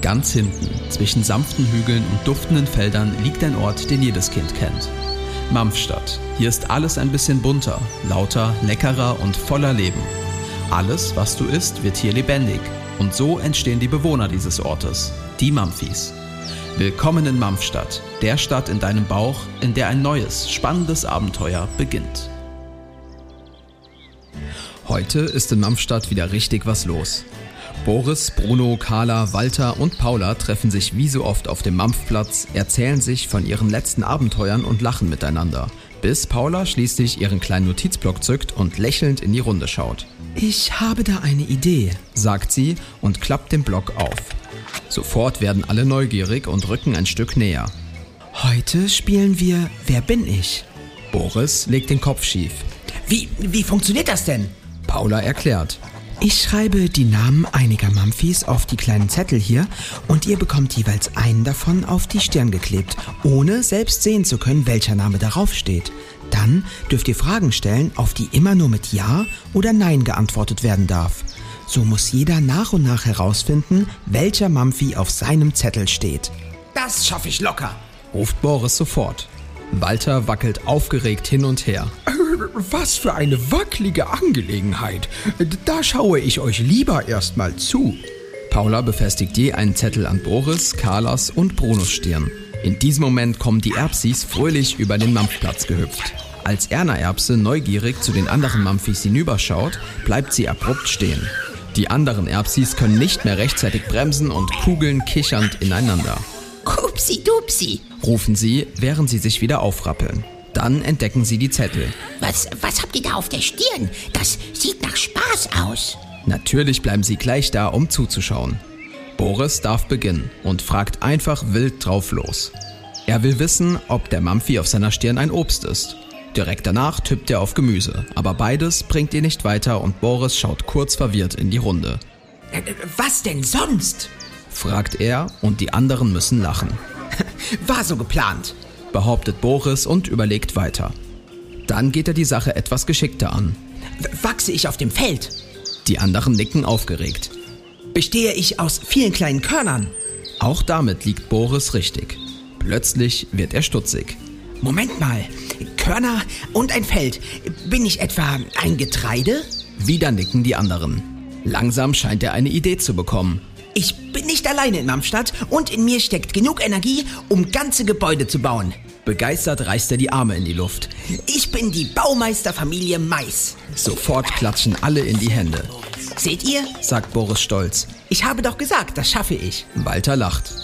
Ganz hinten, zwischen sanften Hügeln und duftenden Feldern, liegt ein Ort, den jedes Kind kennt. Mampfstadt. Hier ist alles ein bisschen bunter, lauter, leckerer und voller Leben. Alles, was du isst, wird hier lebendig. Und so entstehen die Bewohner dieses Ortes, die Mamphis. Willkommen in Mampfstadt, der Stadt in deinem Bauch, in der ein neues, spannendes Abenteuer beginnt. Heute ist in Mampfstadt wieder richtig was los. Boris, Bruno, Carla, Walter und Paula treffen sich wie so oft auf dem Mampfplatz, erzählen sich von ihren letzten Abenteuern und lachen miteinander, bis Paula schließlich ihren kleinen Notizblock zückt und lächelnd in die Runde schaut. Ich habe da eine Idee, sagt sie und klappt den Block auf. Sofort werden alle neugierig und rücken ein Stück näher. Heute spielen wir Wer bin ich? Boris legt den Kopf schief. Wie funktioniert das denn? Paula erklärt. Ich schreibe die Namen einiger Mamphis auf die kleinen Zettel hier und ihr bekommt jeweils einen davon auf die Stirn geklebt, ohne selbst sehen zu können, welcher Name darauf steht. Dann dürft ihr Fragen stellen, auf die immer nur mit Ja oder Nein geantwortet werden darf. So muss jeder nach und nach herausfinden, welcher Mamphi auf seinem Zettel steht. Das schaffe ich locker, ruft Boris sofort. Walter wackelt aufgeregt hin und her. Was für eine wackelige Angelegenheit. Da schaue ich euch lieber erstmal zu. Paula befestigt je einen Zettel an Boris, Carlas und Brunos Stirn. In diesem Moment kommen die Erbsis fröhlich über den Mampfplatz gehüpft. Als Erna Erbse neugierig zu den anderen Mamphis hinüberschaut, bleibt sie abrupt stehen. Die anderen Erbsis können nicht mehr rechtzeitig bremsen und kugeln kichernd ineinander. Upsi-dupsi, rufen sie, während sie sich wieder aufrappeln. Dann entdecken sie die Zettel. Was habt ihr da auf der Stirn? Das sieht nach Spaß aus. Natürlich bleiben sie gleich da, um zuzuschauen. Boris darf beginnen und fragt einfach wild drauf los. Er will wissen, ob der Mamphi auf seiner Stirn ein Obst ist. Direkt danach tippt er auf Gemüse, aber beides bringt ihn nicht weiter und Boris schaut kurz verwirrt in die Runde. Was denn sonst? Fragt er und die anderen müssen lachen. War so geplant, behauptet Boris und überlegt weiter. Dann geht er die Sache etwas geschickter an. Wachse ich auf dem Feld? Die anderen nicken aufgeregt. Bestehe ich aus vielen kleinen Körnern? Auch damit liegt Boris richtig. Plötzlich wird er stutzig. Moment mal, Körner und ein Feld. Bin ich etwa ein Getreide? Wieder nicken die anderen. Langsam scheint er eine Idee zu bekommen. Ich bin nicht alleine in Mampfstadt und in mir steckt genug Energie, um ganze Gebäude zu bauen. Begeistert reißt er die Arme in die Luft. Ich bin die Baumeisterfamilie Mais. Sofort klatschen alle in die Hände. Seht ihr? Sagt Boris stolz. Ich habe doch gesagt, das schaffe ich. Walter lacht.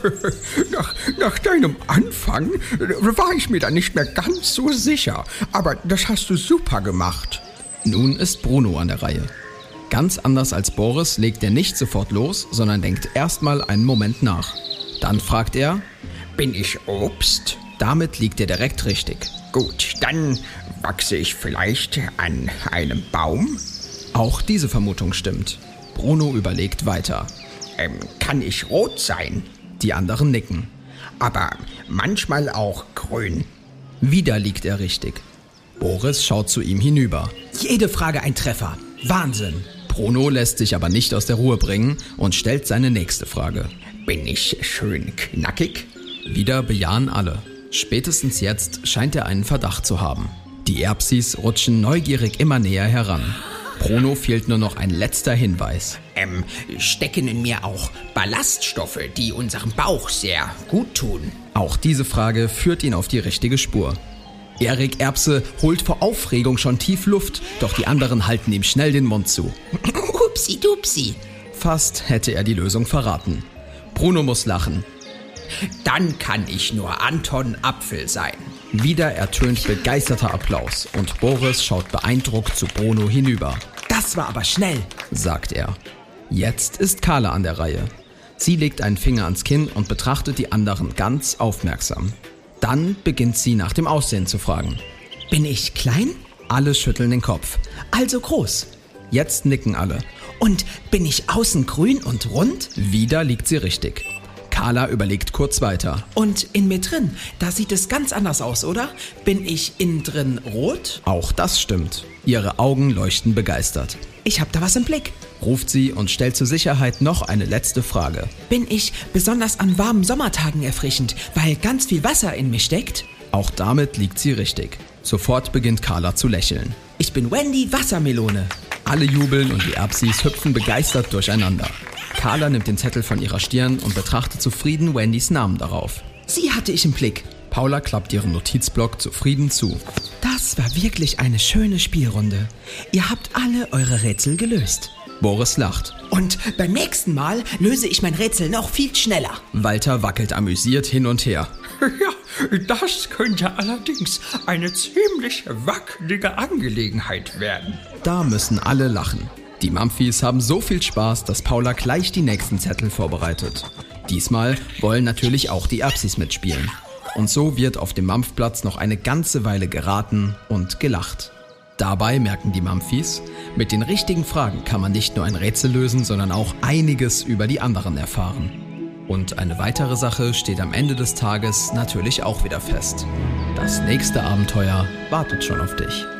Nach deinem Anfang war ich mir da nicht mehr ganz so sicher. Aber das hast du super gemacht. Nun ist Bruno an der Reihe. Ganz anders als Boris legt er nicht sofort los, sondern denkt erstmal einen Moment nach. Dann fragt er, bin ich Obst? Damit liegt er direkt richtig. Gut, dann wachse ich vielleicht an einem Baum? Auch diese Vermutung stimmt. Bruno überlegt weiter. Kann ich rot sein? Die anderen nicken. Aber manchmal auch grün. Wieder liegt er richtig. Boris schaut zu ihm hinüber. Jede Frage ein Treffer. Wahnsinn. Bruno lässt sich aber nicht aus der Ruhe bringen und stellt seine nächste Frage. Bin ich schön knackig? Wieder bejahen alle. Spätestens jetzt scheint er einen Verdacht zu haben. Die Erbsis rutschen neugierig immer näher heran. Bruno fehlt nur noch ein letzter Hinweis. Stecken in mir auch Ballaststoffe, die unserem Bauch sehr gut tun? Auch diese Frage führt ihn auf die richtige Spur. Erik Erbse holt vor Aufregung schon tief Luft, doch die anderen halten ihm schnell den Mund zu. Upsi-dupsi. Fast hätte er die Lösung verraten. Bruno muss lachen. Dann kann ich nur Anton Apfel sein. Wieder ertönt begeisterter Applaus und Boris schaut beeindruckt zu Bruno hinüber. Das war aber schnell, sagt er. Jetzt ist Carla an der Reihe. Sie legt einen Finger ans Kinn und betrachtet die anderen ganz aufmerksam. Dann beginnt sie nach dem Aussehen zu fragen. Bin ich klein? Alle schütteln den Kopf. Also groß. Jetzt nicken alle. Und bin ich außen grün und rund? Wieder liegt sie richtig. Carla überlegt kurz weiter. Und in mir drin, da sieht es ganz anders aus, oder? Bin ich innen drin rot? Auch das stimmt. Ihre Augen leuchten begeistert. Ich hab da was im Blick. ruft sie und stellt zur Sicherheit noch eine letzte Frage. Bin ich besonders an warmen Sommertagen erfrischend, weil ganz viel Wasser in mir steckt? Auch damit liegt sie richtig. Sofort beginnt Carla zu lächeln. Ich bin Wendy Wassermelone. Alle jubeln und die Erbsis hüpfen begeistert durcheinander. Carla nimmt den Zettel von ihrer Stirn und betrachtet zufrieden Wendys Namen darauf. Sie hatte ich im Blick. Paula klappt ihren Notizblock zufrieden zu. Das war wirklich eine schöne Spielrunde. Ihr habt alle eure Rätsel gelöst. Boris lacht. Und beim nächsten Mal löse ich mein Rätsel noch viel schneller. Walter wackelt amüsiert hin und her. Ja, das könnte allerdings eine ziemlich wackelige Angelegenheit werden. Da müssen alle lachen. Die Mamphis haben so viel Spaß, dass Paula gleich die nächsten Zettel vorbereitet. Diesmal wollen natürlich auch die Erbsis mitspielen. Und so wird auf dem Mampfplatz noch eine ganze Weile geraten und gelacht. Dabei merken die Mamphis, mit den richtigen Fragen kann man nicht nur ein Rätsel lösen, sondern auch einiges über die anderen erfahren. Und eine weitere Sache steht am Ende des Tages natürlich auch wieder fest. Das nächste Abenteuer wartet schon auf dich.